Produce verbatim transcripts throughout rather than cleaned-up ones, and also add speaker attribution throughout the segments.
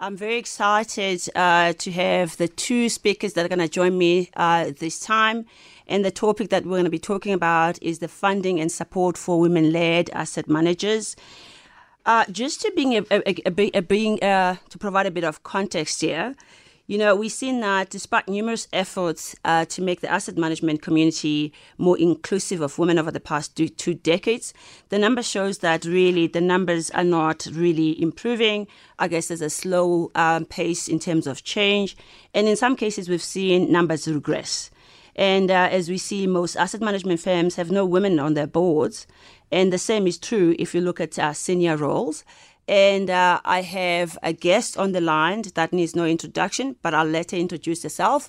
Speaker 1: I'm very excited uh, to have the two speakers that are going to join me uh, this time. And the topic that we're going to be talking about is the funding and support for women-led asset managers. Uh, just to being a, a, a, a being uh, to provide a bit of context here, you know, we've seen that despite numerous efforts uh, to make the asset management community more inclusive of women over the past two, two decades, the number shows that really the numbers are not really improving. I guess there's a slow um, pace in terms of change. And in some cases, we've seen numbers regress. And uh, as we see, most asset management firms have no women on their boards. And the same is true if you look at uh, senior roles. And uh, I have a guest on the line that needs no introduction, but I'll let her introduce herself.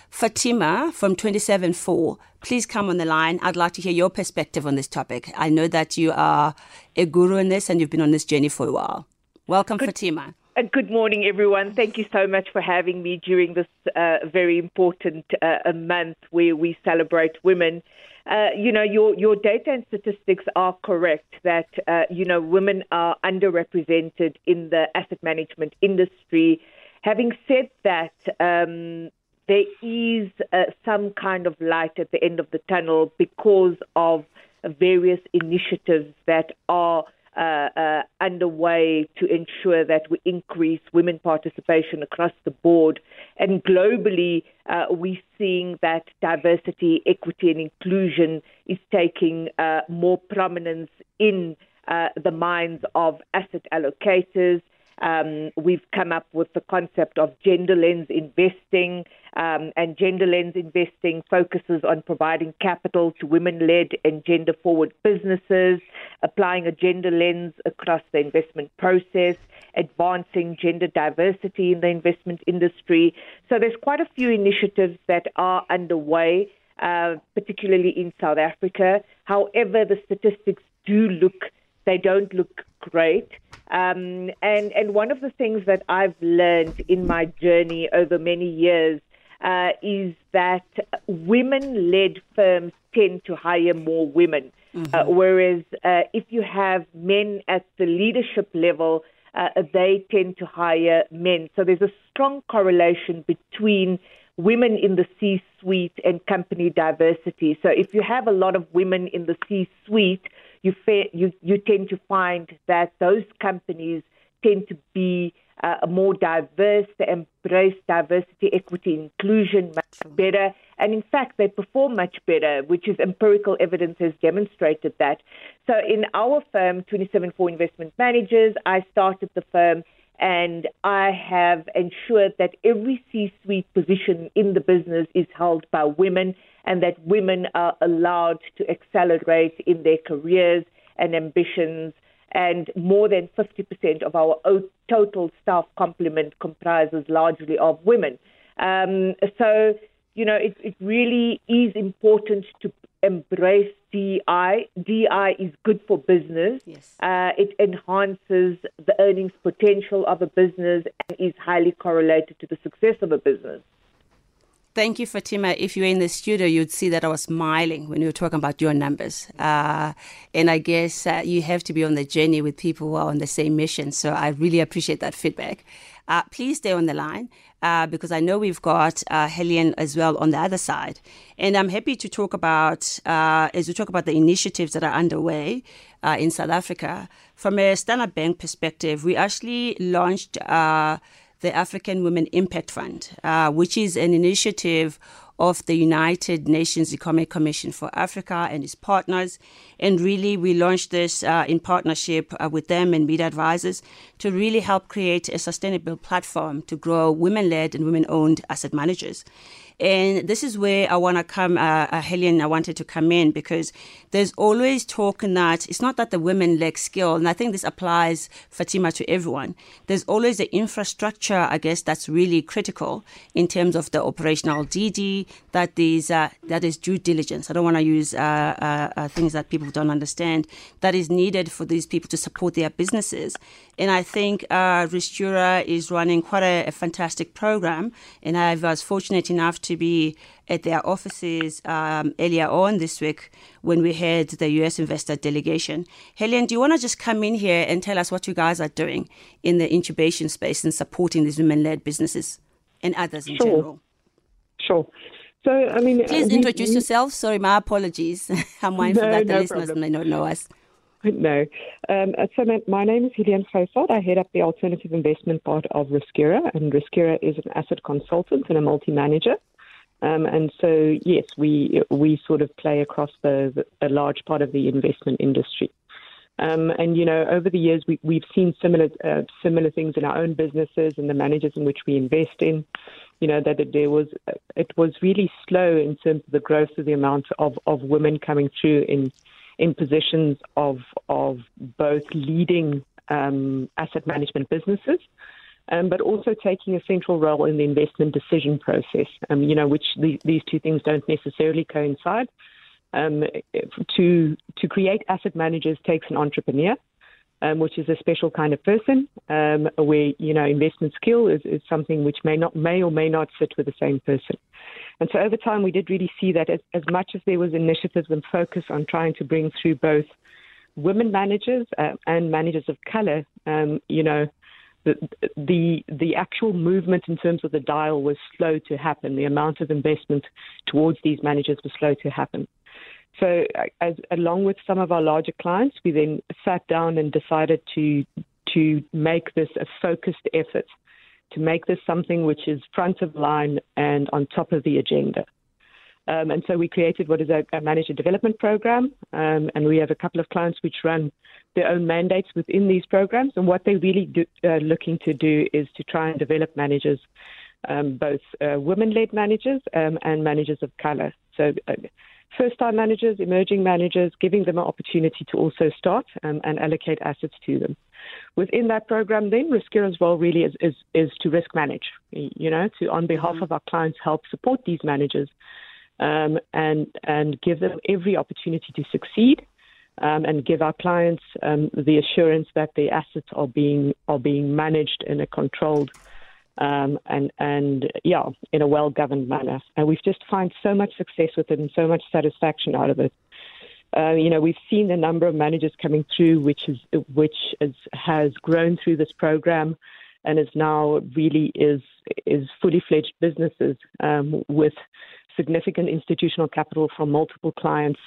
Speaker 1: Fatima from twenty-seven four, please come on the line. I'd like to hear your perspective on this topic. I know that you are a guru in this and you've been on this journey for a while. Welcome, good, Fatima.
Speaker 2: Uh, good morning, everyone. Thank you so much for having me during this uh, very important uh, month where we celebrate women. Uh, you know, your, your data and statistics are correct that, uh, you know, women are underrepresented in the asset management industry. Having said that, um, there is uh, some kind of light at the end of the tunnel because of various initiatives that are Uh, uh, underway to ensure that we increase women participation across the board. And globally, uh, we're seeing that diversity, equity, and inclusion is taking uh, more prominence in uh, the minds of asset allocators. Um, we've come up with the concept of gender lens investing, um, and gender lens investing focuses on providing capital to women-led and gender-forward businesses, applying a gender lens across the investment process, advancing gender diversity in the investment industry. So there's quite a few initiatives that are underway, uh, particularly in South Africa. However, the statistics do look, they don't look great. Um, and, and one of the things that I've learned in my journey over many years uh, is that women-led firms tend to hire more women, mm-hmm. uh, whereas uh, if you have men at the leadership level, uh, they tend to hire men. So there's a strong correlation between women in the C-suite and company diversity. So if you have a lot of women in the C-suite, You, fa- you you tend to find that those companies tend to be uh, more diverse, they embrace diversity, equity, inclusion much better. And in fact, they perform much better, which is empirical evidence has demonstrated that. So in our firm, twenty-seven four Investment Managers, I started the firm and I have ensured that every C-suite position in the business is held by women, and that women are allowed to accelerate in their careers and ambitions. And more than fifty percent of our total staff complement comprises largely of women. Um, so, you know, it, it really is important to embrace D E I. D E I is good for business.
Speaker 1: Yes.
Speaker 2: Uh, it enhances the earnings potential of a business and is highly correlated to the success of a business.
Speaker 1: Thank you, Fatima. If you were in the studio, you'd see that I was smiling when you were talking about your numbers. Uh, and I guess uh, you have to be on the journey with people who are on the same mission. So I really appreciate that feedback. Uh, please stay on the line uh, because I know we've got uh, Helen as well on the other side. And I'm happy to talk about, uh, as we talk about the initiatives that are underway uh, in South Africa. From a Standard Bank perspective, we actually launched uh, the African Women Impact Fund, uh, which is an initiative of the United Nations Economic Commission for Africa and its partners. And really, we launched this uh, in partnership uh, with them and Media Advisors to really help create a sustainable platform to grow women-led and women-owned asset managers. And this is where I want to come, uh, uh, Helen, I wanted to come in because there's always talk that it's not that the women lack skill, and I think this applies, Fatima, to everyone. There's always the infrastructure, I guess, that's really critical in terms of the operational D D, that is, uh, that is due diligence. I don't want to use uh, uh, uh, things that people don't understand, that is needed for these people to support their businesses. And I think uh, Ristura is running quite a, a fantastic program, and I was fortunate enough to be at their offices um, earlier on this week when we had the U S investor delegation. Helen, do you want to just come in here and tell us what you guys are doing in the incubation space and supporting these women-led businesses and others in
Speaker 3: sure.
Speaker 1: general?
Speaker 3: Sure. So, I mean...
Speaker 1: Please
Speaker 3: we,
Speaker 1: introduce
Speaker 3: we,
Speaker 1: yourself. Sorry, my apologies. I'm mindful
Speaker 3: no,
Speaker 1: that the
Speaker 3: no
Speaker 1: listeners
Speaker 3: problem.
Speaker 1: may not know us.
Speaker 3: No. Um, so my, my name is Helene Faisad. I head up the alternative investment part of Riskera, and Riskera is an asset consultant and a multi-manager. Um, and so, yes, we we sort of play across the, the a large part of the investment industry. Um, and, you know, over the years, we, we've seen similar uh, similar things in our own businesses and the managers in which we invest in. You know, that it, there was it was really slow in terms of the growth of the amount of, of women coming through in in positions of of both leading um, asset management businesses, um, but also taking a central role in the investment decision process. Um, you know, which the, these two things don't necessarily coincide. Um, to to create asset managers takes an entrepreneur, um, which is a special kind of person, um, where, you know, investment skill is, is something which may not may or may not sit with the same person. And so over time, we did really see that as, as much as there was initiatives and focus on trying to bring through both women managers uh, and managers of color, um, you know, the, the the actual movement in terms of the dial was slow to happen. The amount of investment towards these managers was slow to happen. So as, along with some of our larger clients, we then sat down and decided to to make this a focused effort, to make this something which is front of line and on top of the agenda. Um, and so we created what is a, a manager development program, um, and we have a couple of clients which run their own mandates within these programs. And what they're really do, uh, looking to do is to try and develop managers, um, both uh, women-led managers um, and managers of color. So uh, first-time managers, emerging managers, giving them an opportunity to also start um, and allocate assets to them. Within that program, then, Riskera's role really is, is, is to risk manage, you know, to, on behalf of our clients, help support these managers um, and, and give them every opportunity to succeed um, and give our clients um, the assurance that their assets are being, are being managed in a controlled Um, and, and yeah, in a well-governed manner. And we've just found so much success with it and so much satisfaction out of it. Uh, you know, we've seen the number of managers coming through, which is which is, has grown through this program, and is now really is is fully fledged businesses um, with significant institutional capital from multiple clients,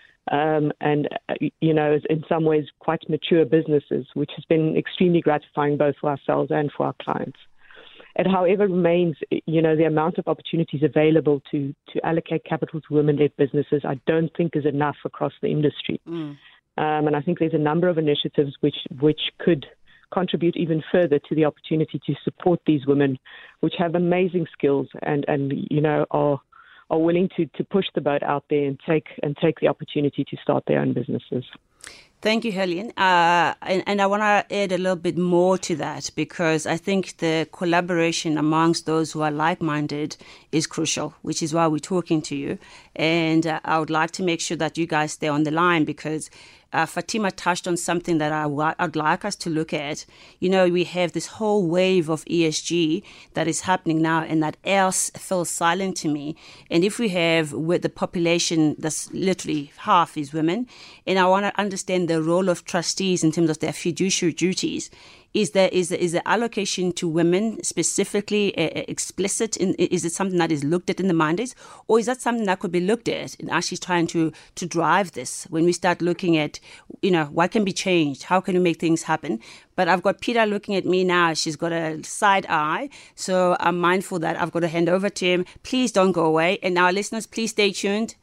Speaker 3: um, and you know, in some ways quite mature businesses, which has been extremely gratifying both for ourselves and for our clients. It, however, remains, you know, the amount of opportunities available to, to allocate capital to women-led businesses, I don't think is enough across the industry. Mm. Um, and I think there's a number of initiatives which which could contribute even further to the opportunity to support these women, which have amazing skills and, and you know, are are willing to, to push the boat out there and take and take the opportunity to start their own businesses.
Speaker 1: Thank you, Helen. Uh, and, and I want to add a little bit more to that, because I think the collaboration amongst those who are like-minded is crucial, which is why we're talking to you. And uh, I would like to make sure that you guys stay on the line, because uh, Fatima touched on something that I w- I'd like us to look at. You know, we have this whole wave of E S G that is happening now, and that else feels silent to me. And if we have with the population that's literally half is women, and I want to understand the role of trustees in terms of their fiduciary duties. Is there is is the allocation to women specifically uh, explicit? In, is it something that is looked at in the mandates, or is that something that could be looked at in actually trying to to drive this? When we start looking at, you know, what can be changed, how can we make things happen? But I've got Peter looking at me now. She's got a side eye, so I'm mindful that I've got to hand over to him. Please don't go away, and our listeners, please stay tuned.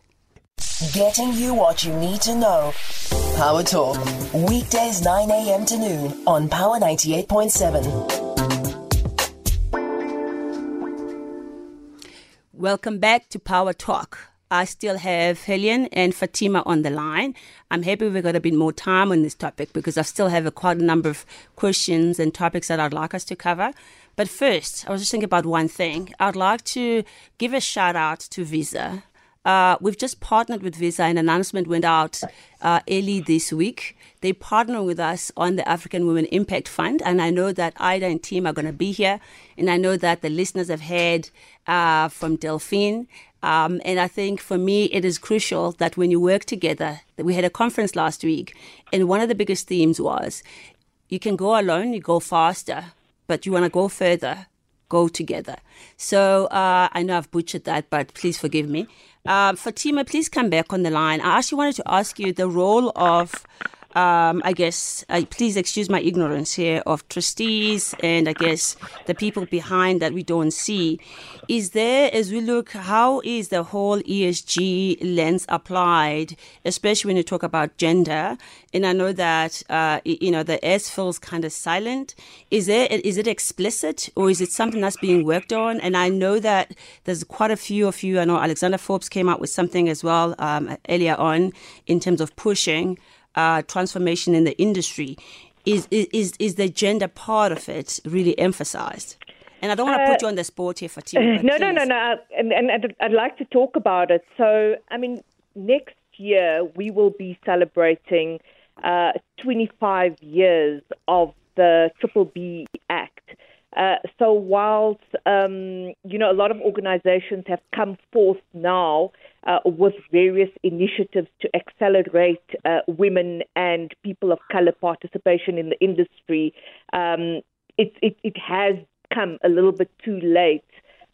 Speaker 4: Getting you what you need to know. Power Talk, weekdays nine a.m. to noon on Power ninety-eight point seven.
Speaker 1: Welcome back to Power Talk. I still have Helen and Fatima on the line. I'm happy we've got a bit more time on this topic, because I still have a quite a number of questions and topics that I'd like us to cover. But first, I was just thinking about one thing. I'd like to give a shout out to Visa. Uh, we've just partnered with Visa. An announcement went out uh, early this week. They partner with us on the African Women Impact Fund. And I know that Ida and team are going to be here. And I know that the listeners have heard uh, from Delphine. Um, and I think for me, it is crucial that when you work together, that we had a conference last week. And one of the biggest themes was you can go alone, you go faster, but you want to go further, go together. So uh, I know I've butchered that, but please forgive me. Uh, Fatima, please come back on the line. I actually wanted to ask you the role of, um, I guess, uh, please excuse my ignorance here, of trustees and I guess the people behind that we don't see. Is there, as we look, how is the whole E S G lens applied, especially when you talk about gender? And I know that, uh, you know, the S feels kind of silent. Is there, is it explicit or is it something that's being worked on? And I know that there's quite a few of you. I know Alexander Forbes came out with something as well um, earlier on in terms of pushing uh, transformation in the industry. Is, is, is the gender part of it really emphasized? And I don't want to put you on the spot here, Fatima.
Speaker 2: No, no, no, no. And, and, and I'd like to talk about it. So, I mean, next year we will be celebrating uh, twenty-five years of the Triple B Act. Uh, so whilst, um, you know, a lot of organizations have come forth now uh, with various initiatives to accelerate uh, women and people of color participation in the industry, um, it, it, it has come a little bit too late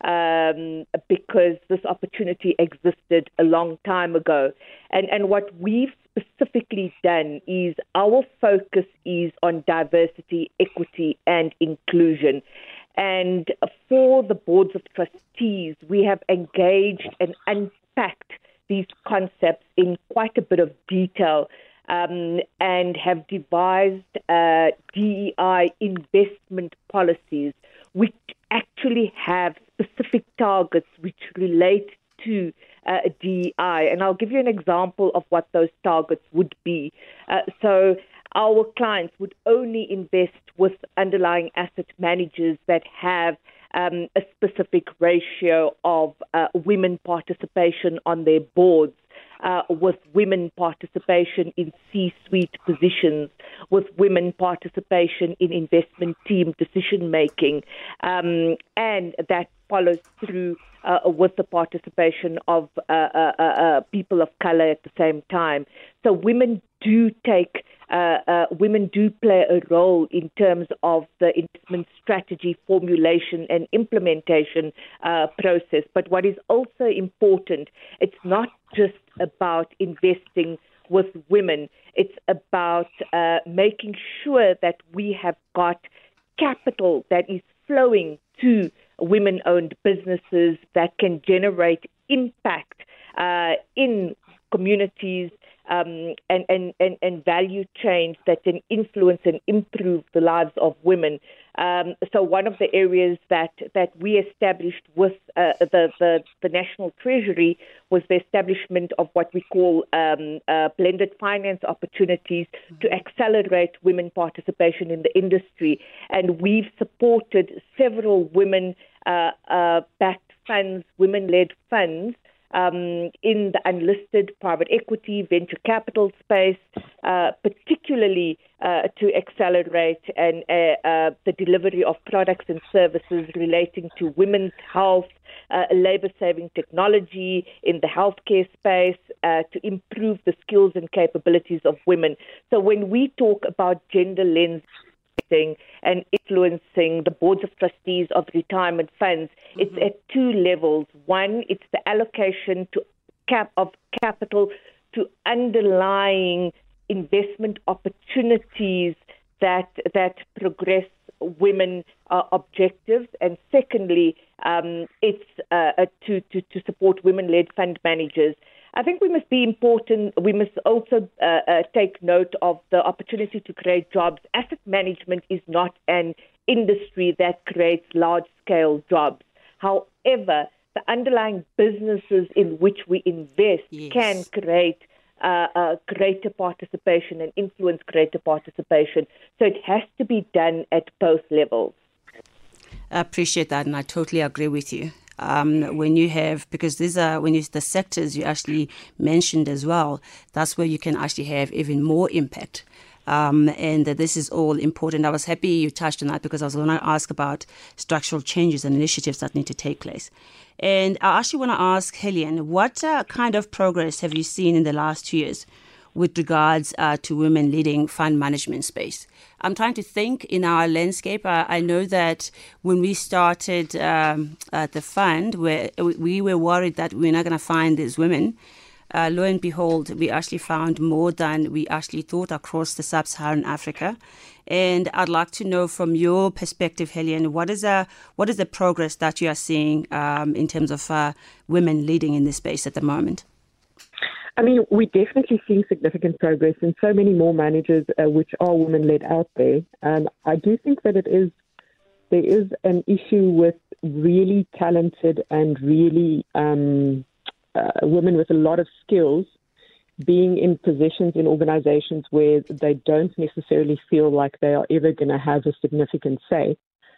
Speaker 2: um, because this opportunity existed a long time ago. And, and what we've specifically done is our focus is on diversity, equity, and inclusion. And for the boards of trustees, we have engaged and unpacked these concepts in quite a bit of detail um, and have devised uh, D E I investment policies which actually have specific targets which relate to uh, D E I. And I'll give you an example of what those targets would be. Uh, so our clients would only invest with underlying asset managers that have um, a specific ratio of uh, women participation on their boards, uh, with women participation in C-suite positions, with women participation in investment team decision-making, um, and that follows through uh, with the participation of uh, uh, uh, people of color at the same time. So women do take, uh, uh, women do play a role in terms of the investment strategy formulation and implementation uh, process. But what is also important, it's not just about investing with women. It's about uh, making sure that we have got capital that is flowing to women-owned businesses that can generate impact uh, in communities um, and, and, and, and value chains that can influence and improve the lives of women. Um, so one of the areas that, that we established with uh, the, the, the National Treasury was the establishment of what we call um, uh, blended finance opportunities to accelerate women participation in the industry. And we've supported several women uh, uh, backed funds, women-led funds, Um, in the unlisted private equity, venture capital space, uh, particularly uh, to accelerate and uh, uh, the delivery of products and services relating to women's health, uh, labor-saving technology in the healthcare space, uh, to improve the skills and capabilities of women. So when we talk about gender lens and influencing the boards of trustees of retirement funds, mm-hmm. it's at two levels. One, it's the allocation to cap of capital to underlying investment opportunities that that progress women uh, objectives, and secondly, um, it's uh, to, to to support women-led fund managers. I think we must be important. We must also uh, uh, take note of the opportunity to create jobs. Asset management is not an industry that creates large-scale jobs. However, the underlying businesses in which we invest yes. can create uh, uh, greater participation and influence greater participation. So it has to be done at both levels.
Speaker 1: I appreciate that, and I totally agree with you. Um, when you have, because these are, when you, the sectors you actually mentioned as well, that's where you can actually have even more impact. Um, and that this is all important. I was happy you touched on that because I was going to ask about structural changes and initiatives that need to take place. And I actually want to ask Helian, what uh, kind of progress have you seen in the last two years with regards uh, to women leading fund management space? I'm trying to think in our landscape. I, I know that when we started um, at the fund, where we were worried that we're not going to find these women. Uh, lo and behold, we actually found more than we actually thought across the sub-Saharan Africa. And I'd like to know from your perspective, Helian, what is, a, what is the progress that you are seeing um, in terms of uh, women leading in this space at the moment?
Speaker 3: I mean, we're definitely seeing significant progress and so many more managers uh, which are women-led out there. Um, I do think that it is there is an issue with really talented and really um, uh, women with a lot of skills being in positions in organizations where they don't necessarily feel like they are ever going to have a significant say,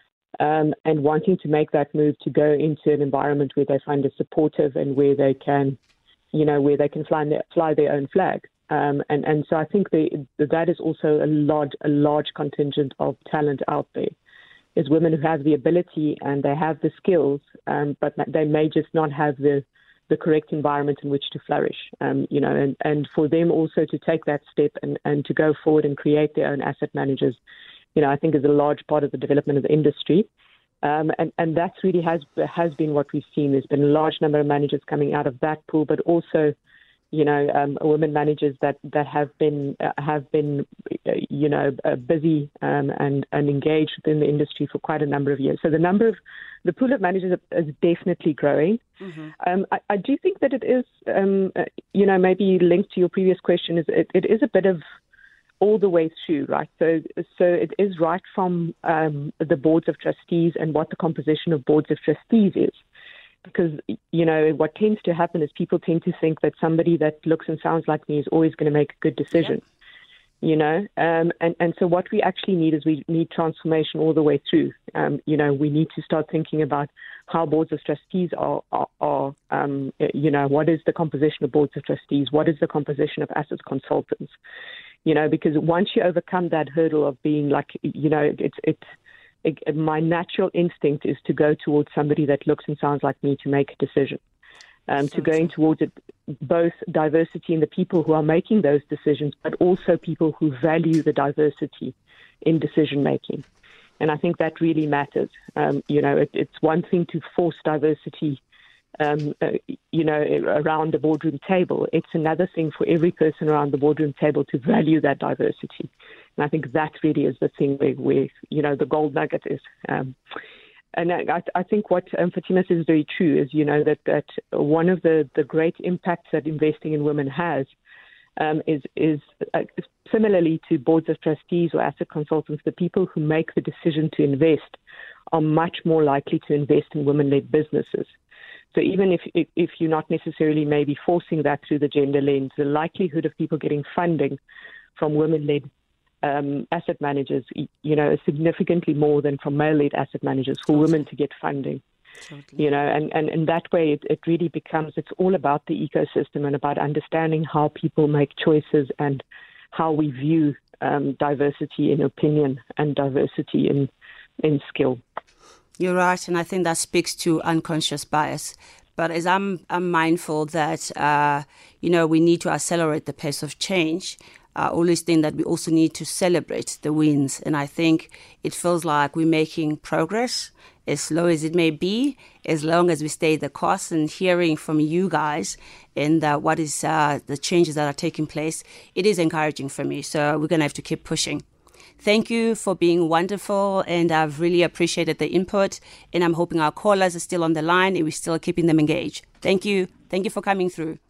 Speaker 3: um, and wanting to make that move to go into an environment where they find it supportive and where they can, you know, where they can fly their, fly their own flag. Um, and, and so I think they, that is also a large, a large contingent of talent out there, is women who have the ability and they have the skills, um, but they may just not have the, the correct environment in which to flourish. Um, you know, and, and for them also to take that step and, and to go forward and create their own asset managers, you know, I think is a large part of the development of the industry. Um, and, and that really has has been what we've seen. There's been a large number of managers coming out of that pool, but also, you know, um, women managers that, that have been uh, have been, uh, you know, uh, busy um, and and engaged within the industry for quite a number of years. So the number of the pool of managers is definitely growing. Mm-hmm. Um, I, I do think that it is, um, uh, you know, maybe linked to your previous question, is it, it is a bit of all the way through, right? So so it is right from um, the boards of trustees and what the composition of boards of trustees is. Because, you know, what tends to happen is people tend to think that somebody that looks and sounds like me is always going to make a good decision, yeah. you know. Um, and, and so what we actually need is we need transformation all the way through. Um, you know, we need to start thinking about how boards of trustees are, are, are um, you know, what is the composition of boards of trustees? What is the composition of asset consultants? You know, because once you overcome that hurdle of being like, you know, it's it's it, my natural instinct is to go towards somebody that looks and sounds like me to make a decision, um, to going towards it, both diversity in the people who are making those decisions, but also people who value the diversity in decision making. And I think that really matters. Um, you know, it, it's one thing to force diversity Um, uh, you know, around the boardroom table. It's another thing for every person around the boardroom table to value that diversity. And I think that really is the thing where, where you know, the gold nugget is. Um, and I, I think what um, Fatima says is very true, is, you know, that, that one of the, the great impacts that investing in women has um, is, is uh, similarly to boards of trustees or asset consultants, the people who make the decision to invest are much more likely to invest in women-led businesses. So even if, if if you're not necessarily maybe forcing that through the gender lens, the likelihood of people getting funding from women-led um, asset managers, you know, is significantly more than from male-led asset managers for totally. women to get funding. Totally. You know, and, and in that way, it, it really becomes, it's all about the ecosystem and about understanding how people make choices and how we view um, diversity in opinion and diversity in in skill.
Speaker 1: You're right, and I think that speaks to unconscious bias. But as I'm, I'm mindful that, uh, you know, we need to accelerate the pace of change, I always think that we also need to celebrate the wins. And I think it feels like we're making progress, as slow as it may be, as long as we stay the course. And hearing from you guys and uh, what is uh, the changes that are taking place, it is encouraging for me. So we're going to have to keep pushing. Thank you for being wonderful, and I've really appreciated the input, and I'm hoping our callers are still on the line and we're still keeping them engaged. Thank you. Thank you for coming through.